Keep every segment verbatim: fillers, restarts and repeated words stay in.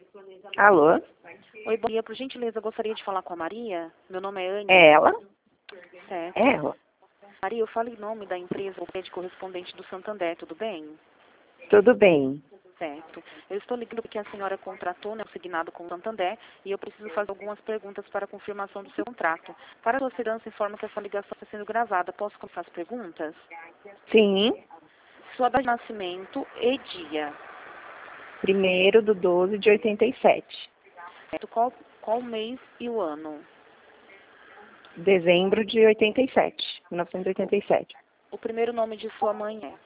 Alô? Oi, bom dia. Por gentileza, eu gostaria de falar com a Maria. Meu nome é Anne. É ela? Certo. É ela. Maria, eu falo em nome da empresa, o prédio correspondente do Santander, tudo bem? Tudo bem. Certo. Eu estou ligando porque a senhora contratou, né, o signado com o Santander, e eu preciso fazer algumas perguntas para a confirmação do seu contrato. Para a sua segurança, informa que essa ligação está sendo gravada. Posso começar as perguntas? Sim. Sua data de nascimento e dia. Primeiro do doze de oitenta e sete. Certo. Qual, qual o mês e o ano? Dezembro de oitenta e sete. mil novecentos e oitenta e sete. O primeiro nome de sua mãe é?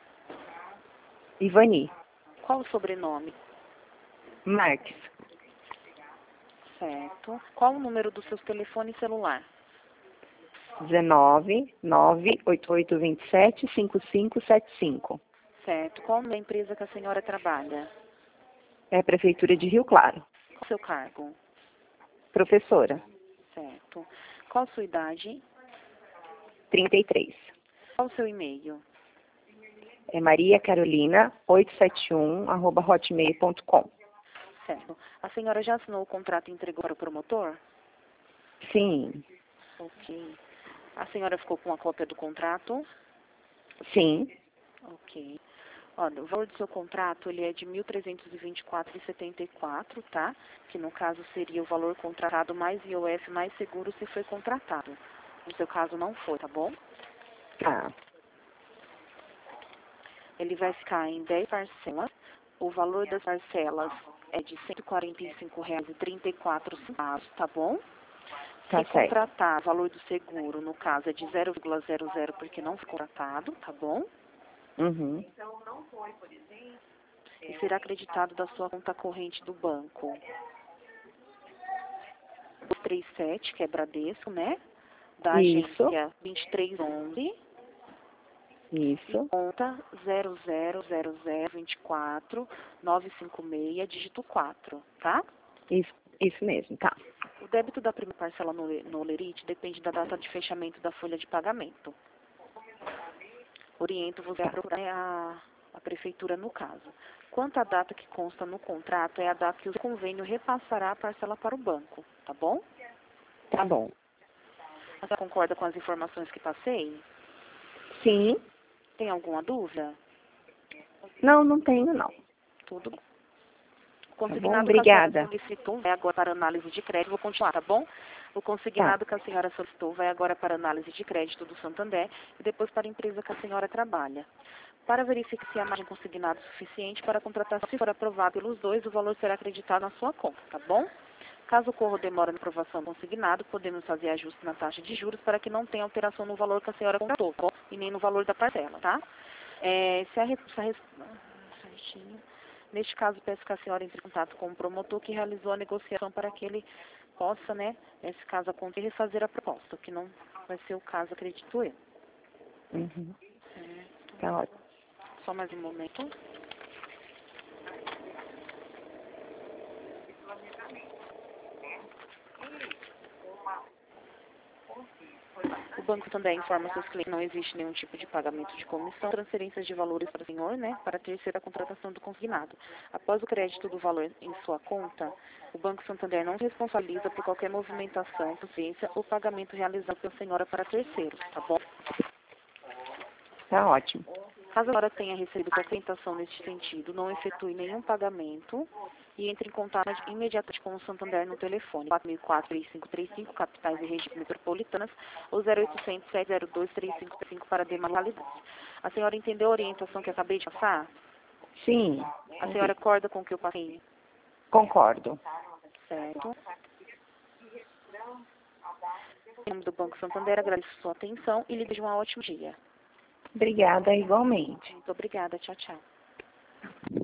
Ivani. Qual o sobrenome? Marques. Certo. Qual o número do seu telefone celular? dezenove, nove, oito oito dois sete, cinco cinco sete cinco. Certo. Qual o nome da empresa que a senhora trabalha? É a Prefeitura de Rio Claro. Qual o seu cargo? Professora. Certo. Qual a sua idade? trinta e três. Qual o seu e-mail? É Maria Carolina oitocentos e setenta e um, arroba hotmail ponto com. Certo. A senhora já assinou o contrato e entregou para o promotor? Sim. Ok. A senhora ficou com a cópia do contrato? Sim. Ok. Olha, o valor do seu contrato, ele é de mil trezentos e vinte e quatro reais e setenta e quatro centavos, tá? Que no caso seria o valor contratado mais I O F mais seguro se foi contratado. No seu caso não foi, tá bom? Tá. Ele vai ficar em dez parcelas. O valor das parcelas é de cento e quarenta e cinco reais e trinta e quatro centavos, tá bom? Tá Se certo. contratar, o valor do seguro, no caso, é de zero vírgula zero zero porque não foi contratado, tá bom? Uhum. E será acreditado da sua conta corrente do banco. trinta e sete, que é Bradesco, né? Da Isso. agência vinte e três onze. Isso. Conta zero zero zero zero vinte e quatro nove cinco seis, dígito quatro, tá? Isso, isso mesmo, tá. O débito da primeira parcela no, no Lerite depende da data de fechamento da folha de pagamento. Oriento você a Tá. procurar a, a prefeitura no caso. Quanto à data que consta no contrato, é a data que o convênio repassará a parcela para o banco, tá bom? Tá bom. Você concorda com as informações que passei? Sim. Tem alguma dúvida? Não, não tenho, não. Tudo bem. O Tá bom? consignado que a senhora Obrigada. solicitou vai agora para análise de crédito. Vou continuar, tá bom? O Tá. consignado que a senhora solicitou vai agora para análise de crédito do Santander e depois para a empresa que a senhora trabalha. Para verificar se a margem consignada é suficiente para a contratação, se for aprovado pelos dois, o valor será acreditado na sua conta, tá bom? Caso ocorra demora na aprovação do consignado, podemos fazer ajuste na taxa de juros para que não tenha alteração no valor que a senhora contratou, tá bom? E nem no valor da parcela, tá? É, se a, re- se a res- certinho. Neste caso, peço que a senhora entre em contato com o promotor que realizou a negociação para que ele possa, né, nesse caso acontecer, refazer a proposta, que não vai ser o caso, acredito eu. Uhum. Certo. Tá ótimo. Só mais um momento. O banco também informa seus clientes que não existe nenhum tipo de pagamento de comissão, transferências de valores para o senhor, né, para terceira a contratação do consignado. Após o crédito do valor em sua conta, o Banco Santander não se responsabiliza por qualquer movimentação, transferência ou pagamento realizado pela senhora para terceiros, tá bom? Tá ótimo. Caso a senhora tenha recebido qualquer orientação nesse sentido, não efetue nenhum pagamento e entre em contato imediatamente com o Santander no telefone quatro mil e quatro, três cinco três cinco, capitais e regiões metropolitanas, ou zero oitocentos, sete zero dois, três cinco três cinco para demais localidades. A senhora entendeu a orientação que acabei de passar? Sim. A senhora acorda com o que eu passei? Concordo. Certo. Em nome do Banco Santander, agradeço a sua atenção e lhe desejo um ótimo dia. Obrigada igualmente. Muito obrigada. Tchau, tchau.